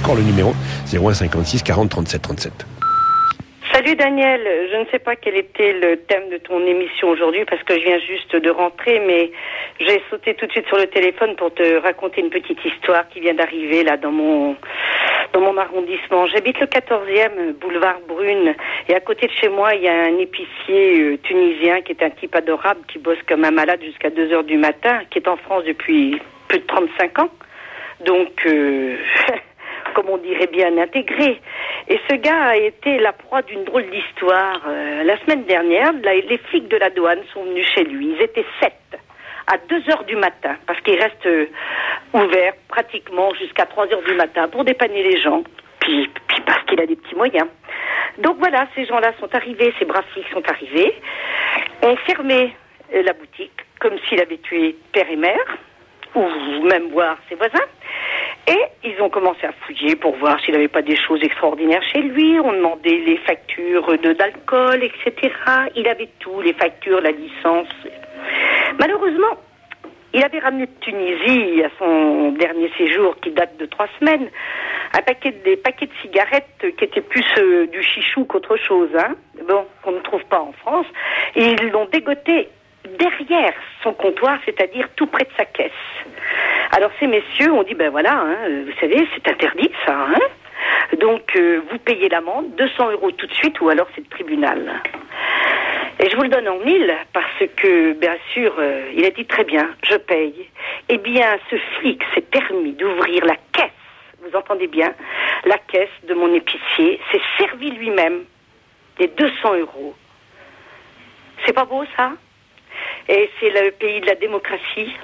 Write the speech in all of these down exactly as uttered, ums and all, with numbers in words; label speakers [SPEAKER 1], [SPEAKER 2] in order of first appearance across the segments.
[SPEAKER 1] Encore le numéro zéro un cinquante-six quarante trente-sept trente-sept.
[SPEAKER 2] Salut Daniel, je ne sais pas quel était le thème de ton émission aujourd'hui parce que je viens juste de rentrer, mais j'ai sauté tout de suite sur le téléphone pour te raconter une petite histoire qui vient d'arriver là dans mon dans mon arrondissement. J'habite le quatorzième boulevard Brune et à côté de chez moi il y a un épicier euh, tunisien qui est un type adorable qui bosse comme un malade jusqu'à deux heures du matin, qui est en France depuis plus de trente-cinq ans. Donc euh, comme on dirait bien intégré. Et ce gars a été la proie d'une drôle d'histoire. Euh, la semaine dernière, la, les flics de la douane sont venus chez lui. Ils étaient sept, à deux heures du matin, parce qu'il reste euh, ouvert pratiquement jusqu'à trois heures du matin pour dépanner les gens, puis, puis parce qu'il a des petits moyens. Donc voilà, ces gens-là sont arrivés, ces braves flics sont arrivés, ont fermé euh, la boutique, comme s'il avait tué père et mère, ou même voir ses voisins. Et ils ont commencé à fouiller pour voir s'il n'avait pas des choses extraordinaires chez lui. On demandait les factures de, d'alcool, et cetera. Il avait tout, les factures, la licence. Malheureusement, il avait ramené de Tunisie à son dernier séjour qui date de trois semaines un paquet, des paquets de cigarettes qui étaient plus euh, du chichou qu'autre chose, hein, bon, qu'on ne trouve pas en France. Et ils l'ont dégoté derrière son comptoir, c'est-à-dire tout près de sa caisse. Alors ces messieurs ont dit, ben voilà, hein, vous savez, c'est interdit ça, hein. Donc euh, vous payez l'amende, deux cents euros tout de suite, ou alors c'est le tribunal. Et je vous le donne en mille, parce que, bien sûr, euh, il a dit très bien, je paye. Eh bien, ce flic s'est permis d'ouvrir la caisse, vous entendez bien, la caisse de mon épicier, s'est servi lui-même des deux cents euros. C'est pas beau ça ? Et c'est le pays de la démocratie.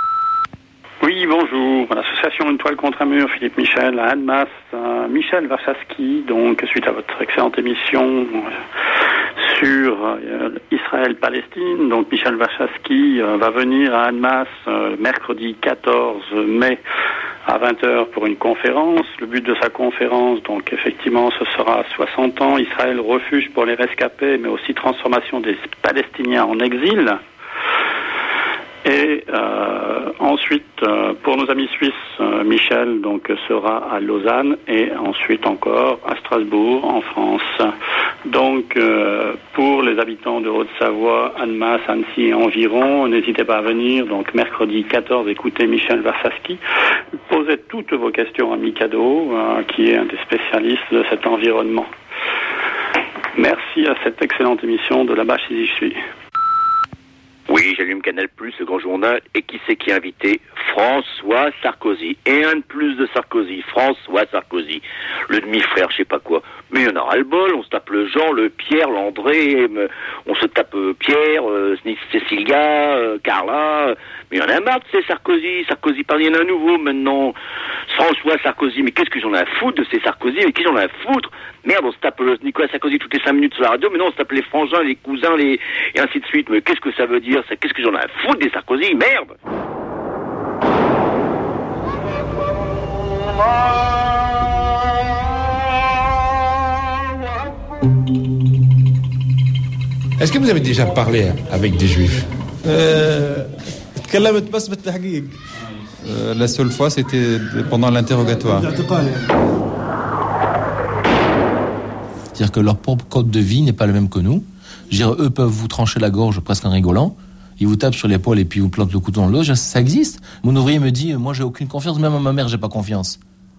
[SPEAKER 3] Oui, bonjour. L'association Une toile contre un mur, Philippe Michel, à Annemasse. Euh, Michel Warszawski, donc, suite à votre excellente émission euh, sur euh, Israël-Palestine, donc Michel Warszawski euh, va venir à Annemasse euh, mercredi quatorze mai à vingt heures pour une conférence. Le but de sa conférence, donc, effectivement, ce sera soixante ans, Israël refuge pour les rescapés, mais aussi transformation des Palestiniens en exil. Et euh, ensuite, euh, pour nos amis suisses, euh, Michel donc sera à Lausanne et ensuite encore à Strasbourg, en France. Donc, euh, pour les habitants de Haute-Savoie, Annemasse, Annecy et environ, n'hésitez pas à venir. Donc, mercredi quatorze, écoutez Michel Warszawski. Posez toutes vos questions à Mikado, euh, qui est un des spécialistes de cet environnement. Merci à cette excellente émission de là-bas chez j'y suis.
[SPEAKER 4] Oui, j'allume Canal+, le grand journal, et qui c'est qui est invité ? François Sarkozy. Et un de plus de Sarkozy, François Sarkozy. Le demi-frère, je sais pas quoi. Mais on a ras-le-bol, on se tape le Jean, le Pierre, l'André, on se tape Pierre, euh, Cécilia, euh, Carla. Mais il y en a marre de ces Sarkozy. Sarkozy, parle, il y en a un nouveau maintenant. François Sarkozy, mais qu'est-ce que j'en ai à foutre de ces Sarkozy ? Mais qu'est-ce que j'en ai à foutre ? Merde, on se tape euh, Nicolas Sarkozy toutes les cinq minutes sur la radio, mais non, on se tape les frangins, les cousins, les... et ainsi de suite. Mais qu'est-ce que ça veut dire, ça ? Qu'est-ce que j'en ai à foutre des Sarkozy ? Merde !
[SPEAKER 1] Est-ce que vous avez déjà parlé avec des juifs ?
[SPEAKER 5] Euh, la seule fois, c'était pendant l'interrogatoire.
[SPEAKER 6] C'est-à-dire que leur propre code de vie n'est pas le même que nous. Je veux dire, eux peuvent vous trancher la gorge presque en rigolant. Ils vous tapent sur l'épaule et puis vous plantent le couteau dans le dos. Ça existe. Mon ouvrier me dit, moi j'ai aucune confiance, même à ma mère j'ai pas confiance.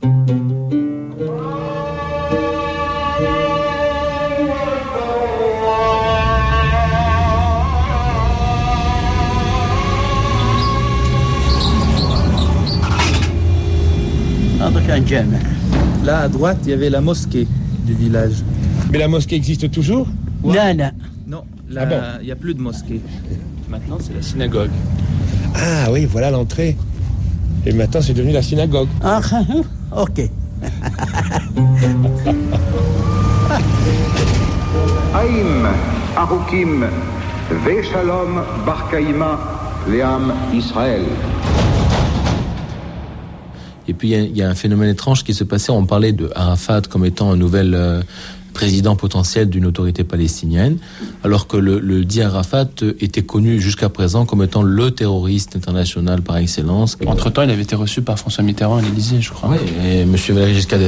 [SPEAKER 5] Là, à droite, il y avait la mosquée du village.
[SPEAKER 1] Mais la mosquée existe toujours ?
[SPEAKER 5] Ouais.
[SPEAKER 7] Non, non.
[SPEAKER 5] Non, là,
[SPEAKER 1] Ah bon ?
[SPEAKER 5] il n'y a plus de mosquée. Maintenant, c'est la synagogue.
[SPEAKER 1] Ah oui, voilà l'entrée. Et maintenant, c'est devenu la synagogue.
[SPEAKER 7] Ah, ok.
[SPEAKER 8] Haïm, Arukim, Veshalom, Barkaïma, Léam, Israël.
[SPEAKER 6] Et puis il y, y a un phénomène étrange qui se passait. On parlait de Arafat comme étant un nouvel euh, président potentiel d'une autorité palestinienne, alors que le, le dit Arafat était connu jusqu'à présent comme étant le terroriste international par excellence.
[SPEAKER 9] Entre-temps, il avait été reçu par François Mitterrand à l'Élysée, je crois.
[SPEAKER 6] Oui, et M. Valéry Giscard d'Estaing